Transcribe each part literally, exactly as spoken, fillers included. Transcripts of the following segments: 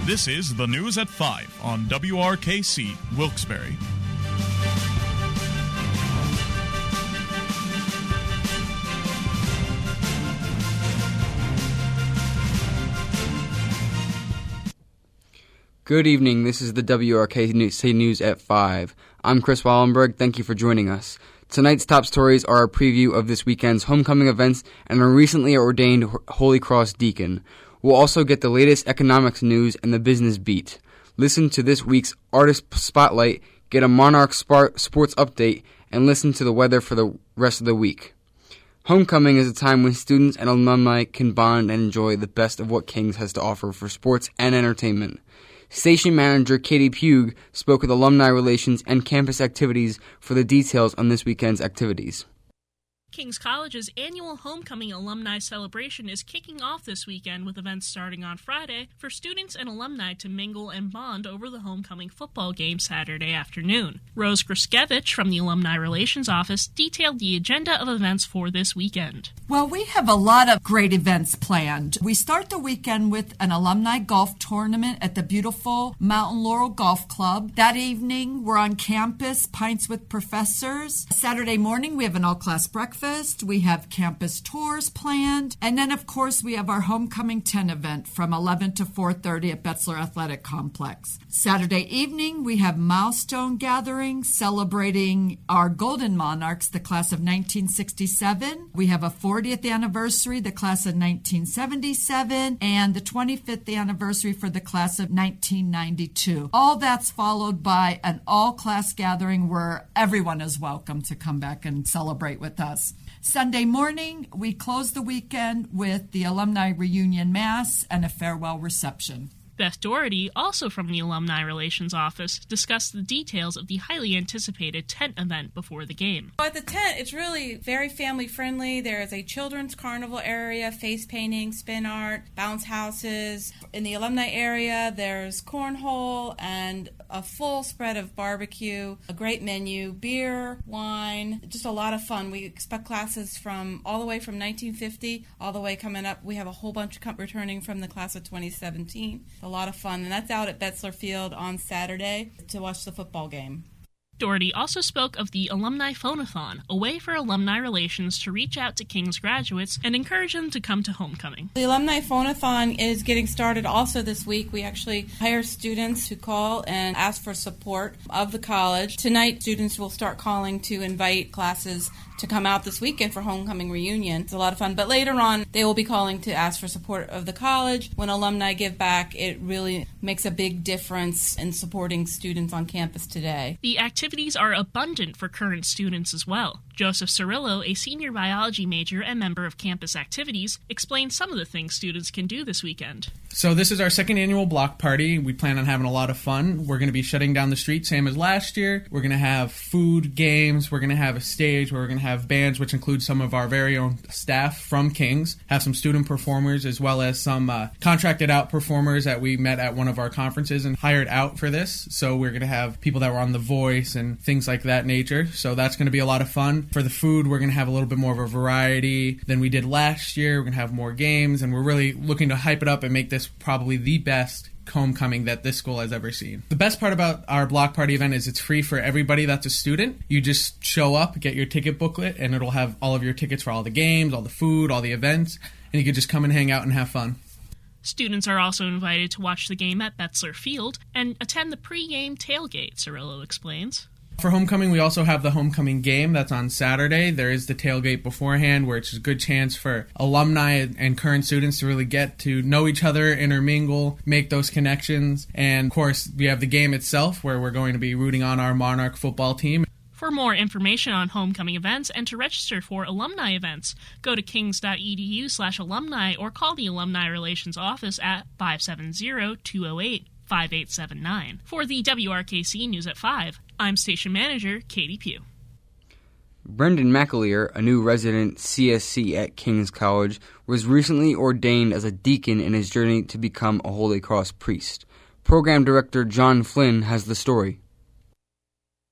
This is the News at five on W R K C, Wilkes-Barre. Good evening, this is the W R K C News at five. I'm Chris Wallenberg, thank you for joining us. Tonight's top stories are a preview of this weekend's homecoming events and a recently ordained Holy Cross deacon. We'll also get the latest economics news and the business beat. Listen to this week's Artist Spotlight, get a Monarch sports update, and listen to the weather for the rest of the week. Homecoming is a time when students and alumni can bond and enjoy the best of what Kings has to offer for sports and entertainment. Station manager Katie Pugh spoke with alumni relations and campus activities for the details on this weekend's activities. King's College's annual Homecoming Alumni Celebration is kicking off this weekend with events starting on Friday for students and alumni to mingle and bond over the homecoming football game Saturday afternoon. Rose Gruskevich from the Alumni Relations Office detailed the agenda of events for this weekend. Well, we have a lot of great events planned. We start the weekend with an alumni golf tournament at the beautiful Mountain Laurel Golf Club. That evening, we're on campus, Pints with Professors. Saturday morning, we have an all-class breakfast. We have campus tours planned. And then, of course, we have our Homecoming ten event from eleven to four thirty at Betzler Athletic Complex. Saturday evening, we have milestone gatherings celebrating our Golden Monarchs, the class of nineteen sixty-seven. We have a fortieth anniversary, the class of nineteen seventy-seven, and the twenty-fifth anniversary for the class of nineteen ninety-two. All that's followed by an all-class gathering where everyone is welcome to come back and celebrate with us. Sunday morning, we close the weekend with the Alumni Reunion Mass and a farewell reception. Beth Doherty, also from the Alumni Relations Office, discussed the details of the highly anticipated tent event before the game. At the tent, it's really very family-friendly. There is a children's carnival area, face painting, spin art, bounce houses. In the alumni area, there's cornhole and a full spread of barbecue, a great menu, beer, wine, just a lot of fun. We expect classes from all the way from nineteen fifty, all the way coming up. We have a whole bunch of returning from the class of twenty seventeen. A lot of fun, and that's out at Betzler Field on Saturday to watch the football game. Doherty also spoke of the Alumni Phonathon, a way for alumni relations to reach out to King's graduates and encourage them to come to homecoming. The Alumni Phonathon is getting started also this week. We actually hire students who call and ask for support of the college. Tonight, students will start calling to invite classes to come out this weekend for homecoming reunion. It's a lot of fun. But later on, they will be calling to ask for support of the college. When alumni give back, it really makes a big difference in supporting students on campus today. The activities are abundant for current students as well. Joseph Cirillo, a senior biology major and member of campus activities, explained some of the things students can do this weekend. So this is our second annual block party. We plan on having a lot of fun. We're going to be shutting down the street, same as last year. We're going to have food, games. We're going to have a stage where we're going to have bands, which include some of our very own staff from King's, have some student performers, as well as some uh, contracted out performers that we met at one of our conferences and hired out for this. So we're going to have people that were on The Voice and things like that nature. So that's going to be a lot of fun. For the food, we're going to have a little bit more of a variety than we did last year. We're going to have more games, and we're really looking to hype it up and make this probably the best homecoming that this school has ever seen. The best part about our block party event is it's free for everybody that's a student. You just show up, get your ticket booklet, and it'll have all of your tickets for all the games, all the food, all the events, and you can just come and hang out and have fun. Students are also invited to watch the game at Betzler Field and attend the pre-game tailgate, Cirillo explains. For homecoming, we also have the homecoming game that's on Saturday. There is the tailgate beforehand, where it's a good chance for alumni and current students to really get to know each other, intermingle, make those connections. And, of course, we have the game itself, where we're going to be rooting on our Monarch football team. For more information on homecoming events and to register for alumni events, go to kings.edu slash alumni or call the Alumni Relations Office at five seven zero, two zero eight, five eight seven nine. For the W R K C News at five, I'm Station Manager Katie Pugh. Brendan McAleer, a new resident C S C at King's College, was recently ordained as a deacon in his journey to become a Holy Cross priest. Program Director John Flynn has the story.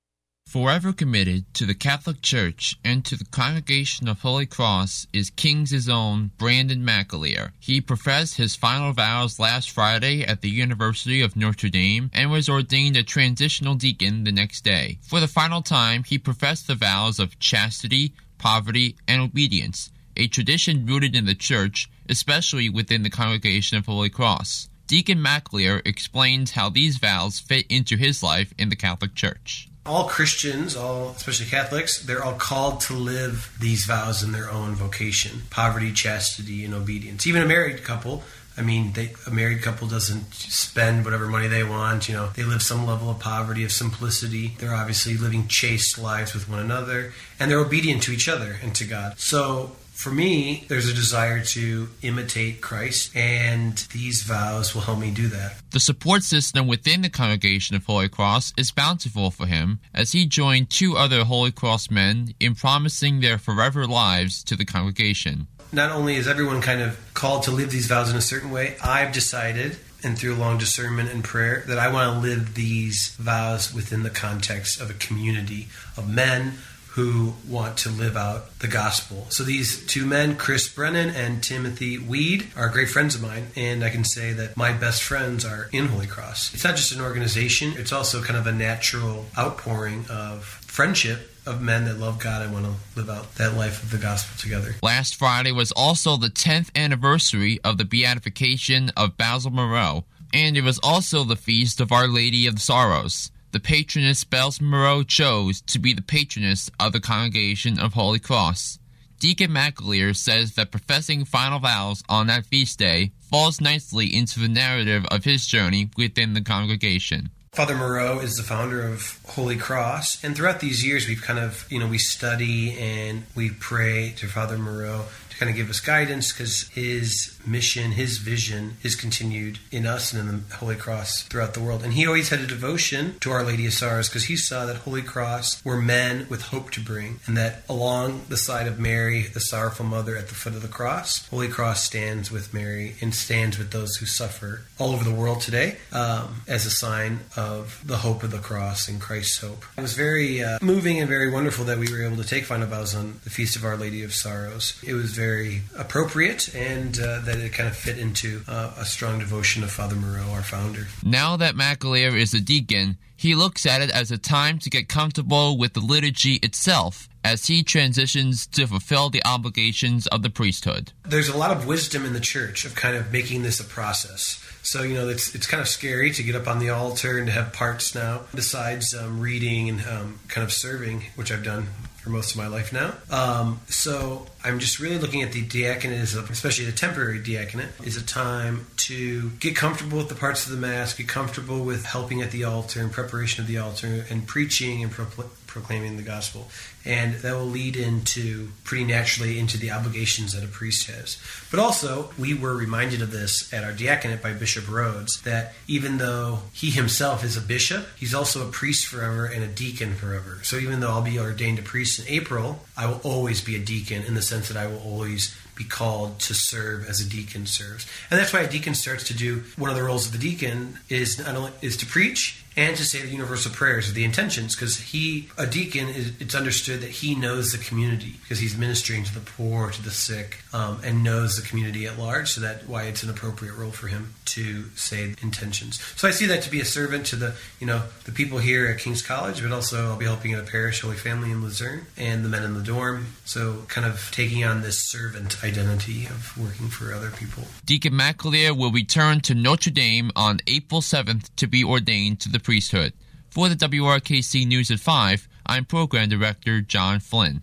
Forever committed to the Catholic Church and to the Congregation of Holy Cross is Kings' own Brandon McAleer. He professed his final vows last Friday at the University of Notre Dame and was ordained a transitional deacon the next day. For the final time, he professed the vows of chastity, poverty, and obedience, a tradition rooted in the Church, especially within the Congregation of Holy Cross. Deacon McAleer explains how these vows fit into his life in the Catholic Church. All Christians, all especially Catholics, they're all called to live these vows in their own vocation: poverty, chastity, and obedience. Even a married couple, I mean, they, a married couple doesn't spend whatever money they want. You know, they live some level of poverty, of simplicity. They're obviously living chaste lives with one another, and they're obedient to each other and to God. So, for me, there's a desire to imitate Christ, and these vows will help me do that. The support system within the Congregation of Holy Cross is bountiful for him, as he joined two other Holy Cross men in promising their forever lives to the congregation. Not only is everyone kind of called to live these vows in a certain way, I've decided, and through long discernment and prayer, that I want to live these vows within the context of a community of men who want to live out the gospel. So these two men, Chris Brennan and Timothy Weed, are great friends of mine, and I can say that my best friends are in Holy Cross. It's not just an organization, it's also kind of a natural outpouring of friendship of men that love God and want to live out that life of the gospel together. Last Friday was also the tenth anniversary of the beatification of Basil Moreau, and it was also the feast of Our Lady of the Sorrows. The patroness Basil Moreau chose to be the patroness of the Congregation of Holy Cross. Deacon McAleer says that professing final vows on that feast day falls nicely into the narrative of his journey within the congregation. Father Moreau is the founder of Holy Cross, and throughout these years we've kind of, you know, we study and we pray to Father Moreau to kind of give us guidance, because his mission, his vision is continued in us and in the Holy Cross throughout the world. And he always had a devotion to Our Lady of Sorrows, because he saw that Holy Cross were men with hope to bring, and that along the side of Mary, the sorrowful mother at the foot of the cross, Holy Cross stands with Mary and stands with those who suffer all over the world today, um, as a sign of the hope of the cross and Christ's hope. It was very uh, moving and very wonderful that we were able to take final vows on the Feast of Our Lady of Sorrows. It was very appropriate, and uh, that it kind of fit into uh, a strong devotion of Father Moreau, our founder. Now that McAleer is a deacon, he looks at it as a time to get comfortable with the liturgy itself as he transitions to fulfill the obligations of the priesthood. There's a lot of wisdom in the church of kind of making this a process. So, you know, it's it's kind of scary to get up on the altar and to have parts now, besides um, reading and um, kind of serving, which I've done for most of my life now. Um, so I'm just really looking at the diaconate, as a, especially the temporary diaconate, is a time to get comfortable with the parts of the Mass, get comfortable with helping at the altar and preparation of the altar and preaching and pro- proclaiming the gospel. And that will lead into, pretty naturally, into the obligations that a priest has. But also, we were reminded of this at our diaconate by Bishop Rhodes, that even though he himself is a bishop, he's also a priest forever and a deacon forever. So even though I'll be ordained a priest in April, I will always be a deacon, in the sense that I will always be called to serve as a deacon serves. And that's why a deacon starts to do, one of the roles of the deacon is not only is to preach and to say the universal prayers or the intentions, because he, a deacon, is, it's understood that he knows the community, because he's ministering to the poor, to the sick, um, and knows the community at large, so that's why it's an appropriate role for him to say intentions. So I see that to be a servant to the, you know, the people here at King's College, but also I'll be helping at a parish, Holy Family in Luzerne, and the men in the dorm. So kind of taking on this servant identity of working for other people. Deacon McAleer will return to Notre Dame on April seventh to be ordained to the priesthood. For the W R K C News at five, I'm Program Director John Flynn.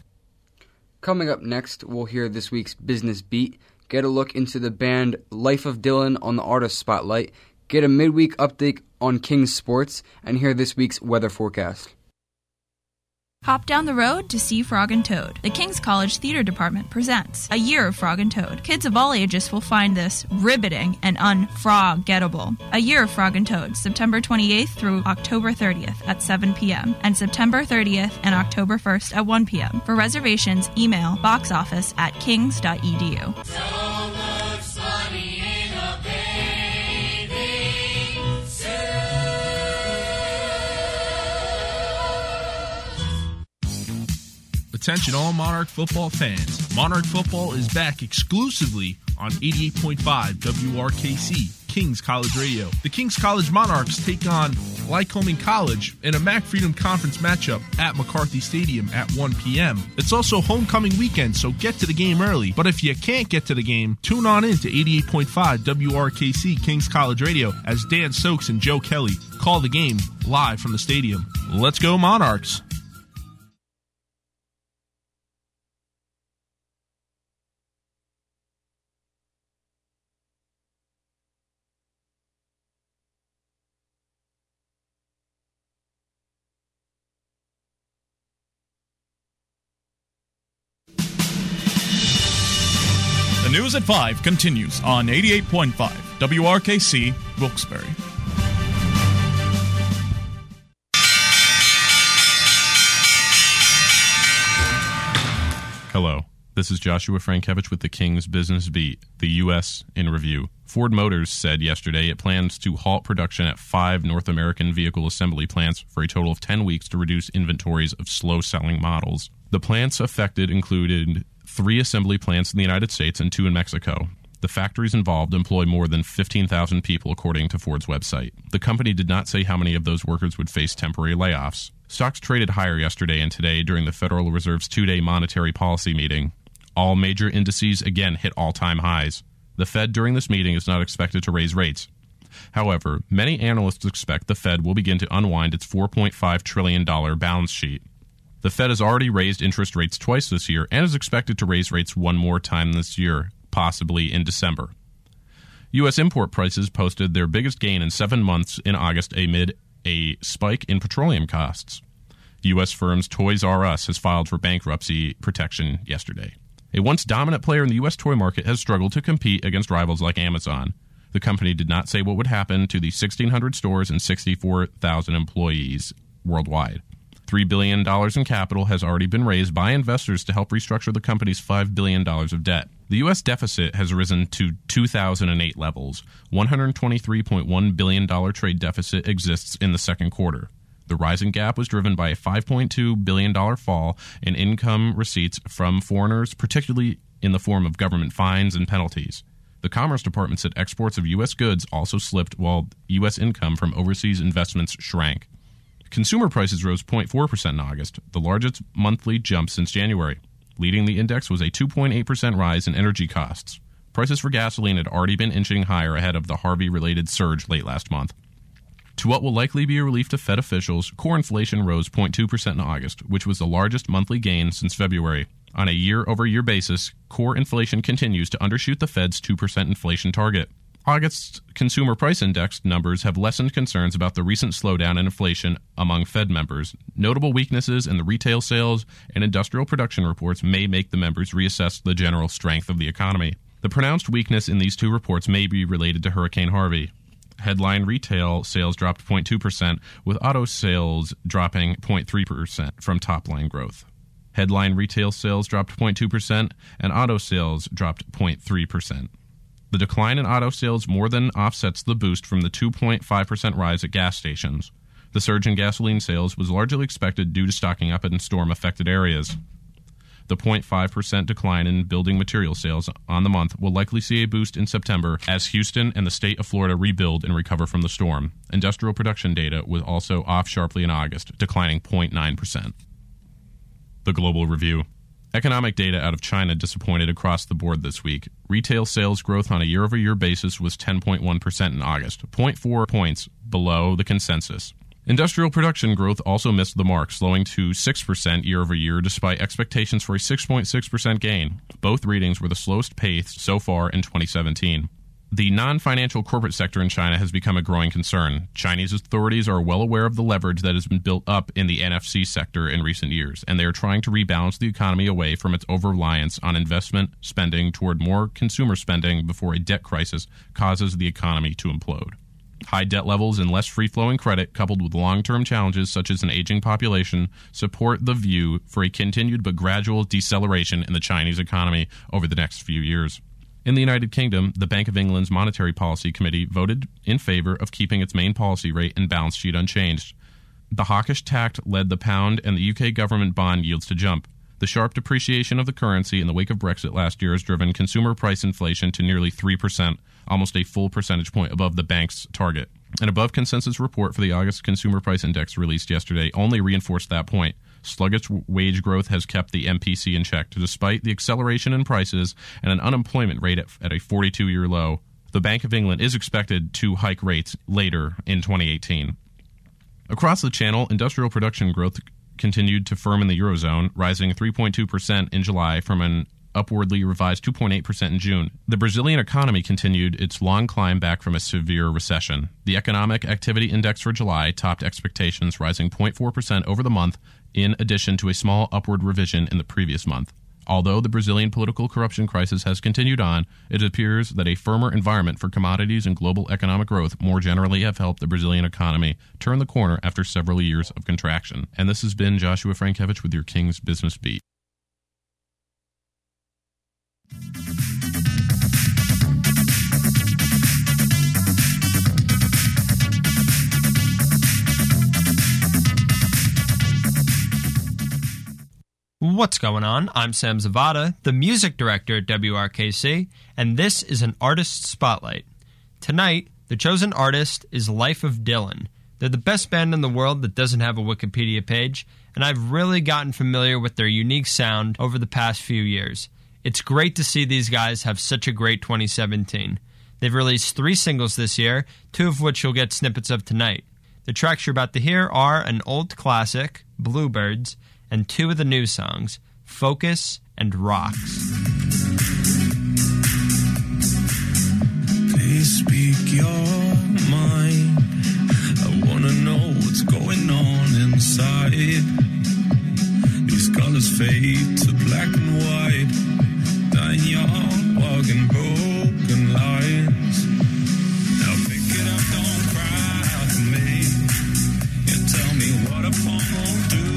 Coming up next, we'll hear this week's Business Beat, get a look into the band Life of Dylan on the Artist Spotlight, get a midweek update on King's Sports, and hear this week's weather forecast. Hop down the road to see Frog and Toad. The King's College Theater Department presents A Year of Frog and Toad. Kids of all ages will find this riveting and unfrog-gettable. A Year of Frog and Toad, September twenty-eighth through October thirtieth at seven p.m. and September thirtieth and October first at one p.m. For reservations, email boxoffice at kings dot e d u. Attention all Monarch football fans. Monarch football is back exclusively on eighty-eight point five W R K C, Kings College Radio. The Kings College Monarchs take on Lycoming College in a MAC Freedom Conference matchup at McCarthy Stadium at one p.m. It's also homecoming weekend, so get to the game early. But if you can't get to the game, tune on in to eighty-eight point five W R K C, Kings College Radio, as Dan Stokes and Joe Kelly call the game live from the stadium. Let's go Monarchs! The News at five continues on eighty-eight point five W R K C, Wilkes-Barre. Hello, this is Joshua Frankevich with the King's Business Beat, the U S in review. Ford Motors said yesterday it plans to halt production at five North American vehicle assembly plants for a total of ten weeks to reduce inventories of slow-selling models. The plants affected included three assembly plants in the United States and two in Mexico. The factories involved employ more than fifteen thousand people, according to Ford's website. The company did not say how many of those workers would face temporary layoffs. Stocks traded higher yesterday and today during the Federal Reserve's two-day monetary policy meeting. All major indices again hit all-time highs. The Fed during this meeting is not expected to raise rates. However, many analysts expect the Fed will begin to unwind its four point five trillion dollars balance sheet. The Fed has already raised interest rates twice this year and is expected to raise rates one more time this year, possibly in December. U S import prices posted their biggest gain in seven months in August amid a spike in petroleum costs. U S firms Toys R Us has filed for bankruptcy protection yesterday. A once dominant player in the U S toy market has struggled to compete against rivals like Amazon. The company did not say what would happen to the sixteen hundred stores and sixty-four thousand employees worldwide. three billion dollars in capital has already been raised by investors to help restructure the company's five billion dollars of debt. The U S deficit has risen to two thousand eight levels. one hundred twenty-three point one billion dollars trade deficit exists in the second quarter. The rising gap was driven by a five point two billion dollars fall in income receipts from foreigners, particularly in the form of government fines and penalties. The Commerce Department said exports of U S goods also slipped while U S income from overseas investments shrank. Consumer prices rose zero point four percent in August, the largest monthly jump since January. Leading the index was a two point eight percent rise in energy costs. Prices for gasoline had already been inching higher ahead of the Harvey-related surge late last month. To what will likely be a relief to Fed officials, core inflation rose zero point two percent in August, which was the largest monthly gain since February. On a year-over-year basis, core inflation continues to undershoot the Fed's two percent inflation target. August's Consumer Price Index numbers have lessened concerns about the recent slowdown in inflation among Fed members. Notable weaknesses in the retail sales and industrial production reports may make the members reassess the general strength of the economy. The pronounced weakness in these two reports may be related to Hurricane Harvey. Headline retail sales dropped zero point two percent, with auto sales dropping zero point three percent from top-line growth. Headline retail sales dropped zero point two percent, and auto sales dropped zero point three percent. The decline in auto sales more than offsets the boost from the two point five percent rise at gas stations. The surge in gasoline sales was largely expected due to stocking up in storm-affected areas. The zero point five percent decline in building material sales on the month will likely see a boost in September as Houston and the state of Florida rebuild and recover from the storm. Industrial production data was also off sharply in August, declining zero point nine percent. The Global Review. Economic data out of China disappointed across the board this week. Retail sales growth on a year-over-year basis was ten point one percent in August, zero point four points below the consensus. Industrial production growth also missed the mark, slowing to six percent year-over-year despite expectations for a six point six percent gain. Both readings were the slowest pace so far in twenty seventeen. The non-financial corporate sector in China has become a growing concern. Chinese authorities are well aware of the leverage that has been built up in the N F C sector in recent years, and they are trying to rebalance the economy away from its over-reliance on investment spending toward more consumer spending before a debt crisis causes the economy to implode. High debt levels and less free-flowing credit, coupled with long-term challenges such as an aging population, support the view for a continued but gradual deceleration in the Chinese economy over the next few years. In the United Kingdom, the Bank of England's Monetary Policy Committee voted in favor of keeping its main policy rate and balance sheet unchanged. The hawkish tact led the pound and the U K government bond yields to jump. The sharp depreciation of the currency in the wake of Brexit last year has driven consumer price inflation to nearly three percent, almost a full percentage point above the bank's target. An above-consensus report for the August Consumer Price Index released yesterday only reinforced that point. Sluggish wage growth has kept the M P C in check, despite the acceleration in prices and an unemployment rate at, at a forty-two-year low. The Bank of England is expected to hike rates later in twenty eighteen. Across the channel, industrial production growth continued to firm in the Eurozone, rising three point two percent in July from an upwardly revised two point eight percent in June. The Brazilian economy continued its long climb back from a severe recession. The Economic Activity Index for July topped expectations, rising zero point four percent over the month, in addition to a small upward revision in the previous month. Although the Brazilian political corruption crisis has continued on, it appears that a firmer environment for commodities and global economic growth more generally have helped the Brazilian economy turn the corner after several years of contraction. And this has been Joshua Frankevich with your King's Business Beat. What's going on? I'm Sam Zavada, the music director at W R K C, and this is an Artist Spotlight. Tonight, the chosen artist is Life of Dylan. They're the best band in the world that doesn't have a Wikipedia page, and I've really gotten familiar with their unique sound over the past few years. It's great to see these guys have such a great twenty seventeen. They've released three singles this year, two of which you'll get snippets of tonight. The tracks you're about to hear are an old classic, Bluebirds, and two of the new songs, Focus and Rocks. Please speak your mind. I wanna know what's going on inside. These colors fade to black and white. Dying young, walking broken lines. Now pick it up, don't cry for me. You tell me what a poem will do.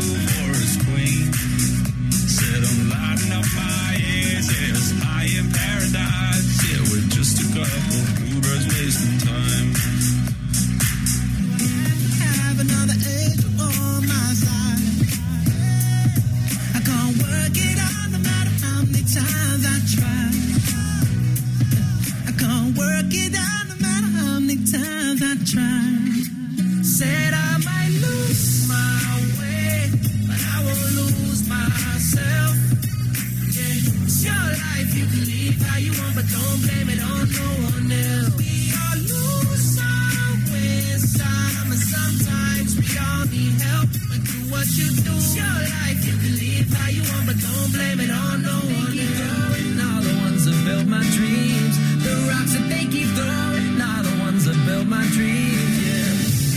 Said I'm lighting up my ears, yes, high in paradise. Yeah, we're just a couple bluebirds wasting time. I have another angel on my side. I can't work it out no matter how many times I try. I can't work it out no matter how many times I try. Said I might lose my way, but I won't lose myself. Yeah, it's your life, you can live how you want, but don't blame it on no one else. We all lose our way inside, and sometimes we all need help. But do what you do. It's your life, you can live how you want, but don't blame it on no one else. And all the ones that built my dreams, the rocks that they keep throwing, all the ones that built my dreams, yeah.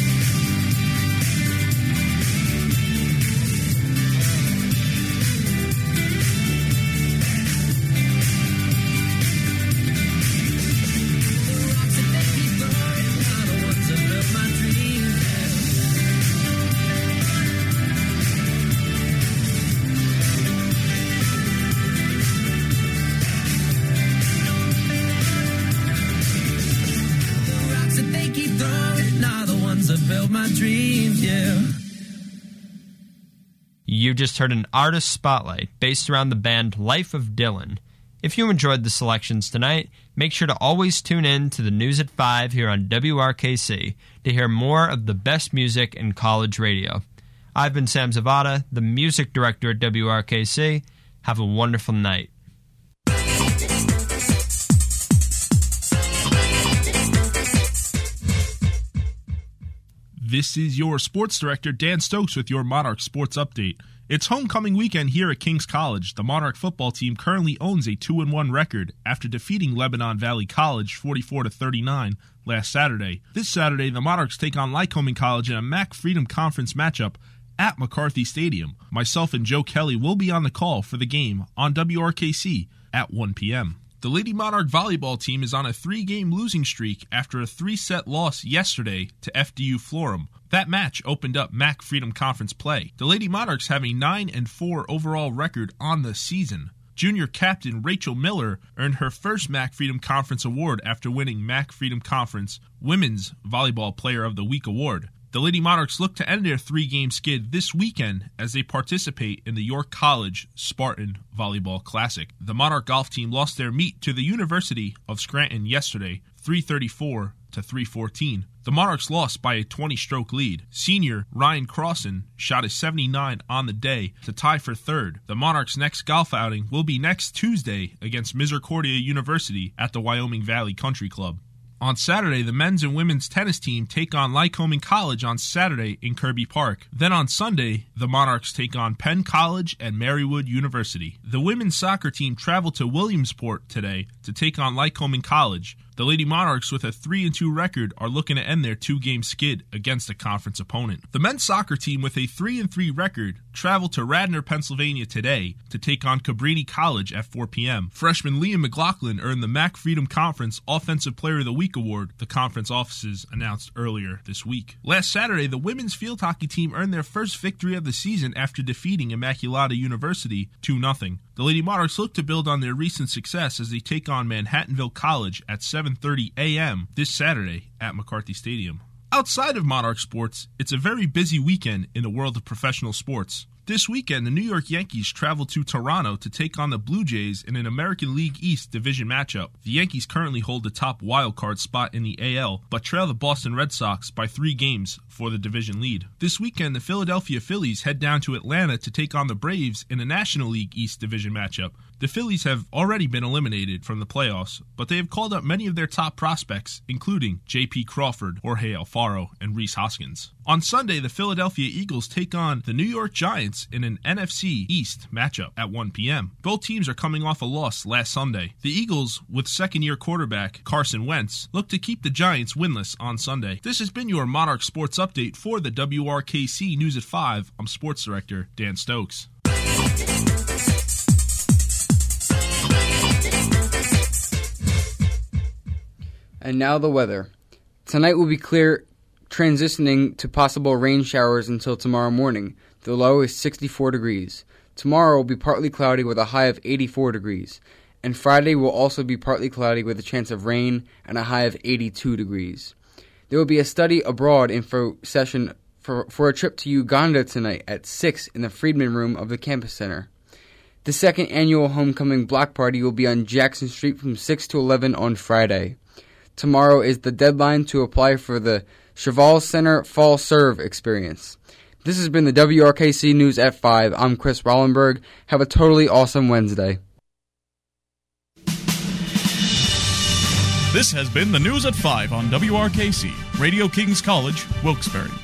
You just heard an artist spotlight based around the band Life of Dylan. If you enjoyed the selections tonight, make sure to always tune in to the News at five here on W R K C to hear more of the best music in college radio. I've been Sam Zavada, the music director at W R K C. Have a wonderful night. This is your sports director, Dan Stokes, with your Monarch Sports Update. It's homecoming weekend here at King's College. The Monarch football team currently owns a two and one record after defeating Lebanon Valley College forty-four to thirty-nine last Saturday. This Saturday, the Monarchs take on Lycoming College in a M A C Freedom Conference matchup at McCarthy Stadium. Myself and Joe Kelly will be on the call for the game on W R K C at one p.m. The Lady Monarch volleyball team is on a three-game losing streak after a three-set loss yesterday to F D U Florham. That match opened up M A C Freedom Conference play. The Lady Monarchs have a nine and four overall record on the season. Junior captain Rachel Miller earned her first M A C Freedom Conference award after winning M A C Freedom Conference Women's Volleyball Player of the Week award. The Lady Monarchs look to end their three-game skid this weekend as they participate in the York College Spartan Volleyball Classic. The Monarch golf team lost their meet to the University of Scranton yesterday, three thirty-four to three fourteen. The Monarchs lost by a twenty-stroke lead. Senior Ryan Crossan shot a seventy-nine on the day to tie for third. The Monarchs' next golf outing will be next Tuesday against Misericordia University at the Wyoming Valley Country Club. On Saturday, the men's and women's tennis team take on Lycoming College on Saturday in Kirby Park. Then on Sunday, the Monarchs take on Penn College and Marywood University. The women's soccer team travel to Williamsport today to take on Lycoming College. The Lady Monarchs, with a three and two record, are looking to end their two-game skid against a conference opponent. The men's soccer team, with a three and three record, travel to Radnor, Pennsylvania today to take on Cabrini College at four p.m. Freshman Liam McLaughlin earned the M A C Freedom Conference Offensive Player of the Week award, the conference offices announced earlier this week. Last Saturday, the women's field hockey team earned their first victory of the season after defeating Immaculata University two nothing. The Lady Monarchs look to build on their recent success as they take on Manhattanville College at seven thirty a.m. this Saturday at McCarthy Stadium. Outside of Monarch sports, it's a very busy weekend in the world of professional sports. This weekend, the New York Yankees travel to Toronto to take on the Blue Jays in an American League East division matchup. The Yankees currently hold the top wildcard spot in the A L, but trail the Boston Red Sox by three games for the division lead. This weekend, the Philadelphia Phillies head down to Atlanta to take on the Braves in a National League East division matchup. The Phillies have already been eliminated from the playoffs, but they have called up many of their top prospects, including J P Crawford, Jorge Alfaro, and Rhys Hoskins. On Sunday, the Philadelphia Eagles take on the New York Giants in an N F C East matchup at one p.m. Both teams are coming off a loss last Sunday. The Eagles, with second-year quarterback Carson Wentz, look to keep the Giants winless on Sunday. This has been your Monarch Sports Update for the W R K C News at five. I'm Sports Director Dan Stokes. And now the weather. Tonight will be clear, transitioning to possible rain showers until tomorrow morning. The low is sixty-four degrees. Tomorrow will be partly cloudy with a high of eighty-four degrees. And Friday will also be partly cloudy with a chance of rain and a high of eighty-two degrees. There will be a study abroad info session for, for a trip to Uganda tonight at six in the Friedman Room of the Campus Center. The second annual Homecoming Block Party will be on Jackson Street from six to eleven on Friday. Tomorrow is the deadline to apply for the Cheval Center Fall Serve experience. This has been the W R K C News at five. I'm Chris Wallenberg. Have a totally awesome Wednesday. This has been the News at five on W R K C, Radio Kings College, Wilkes-Barre.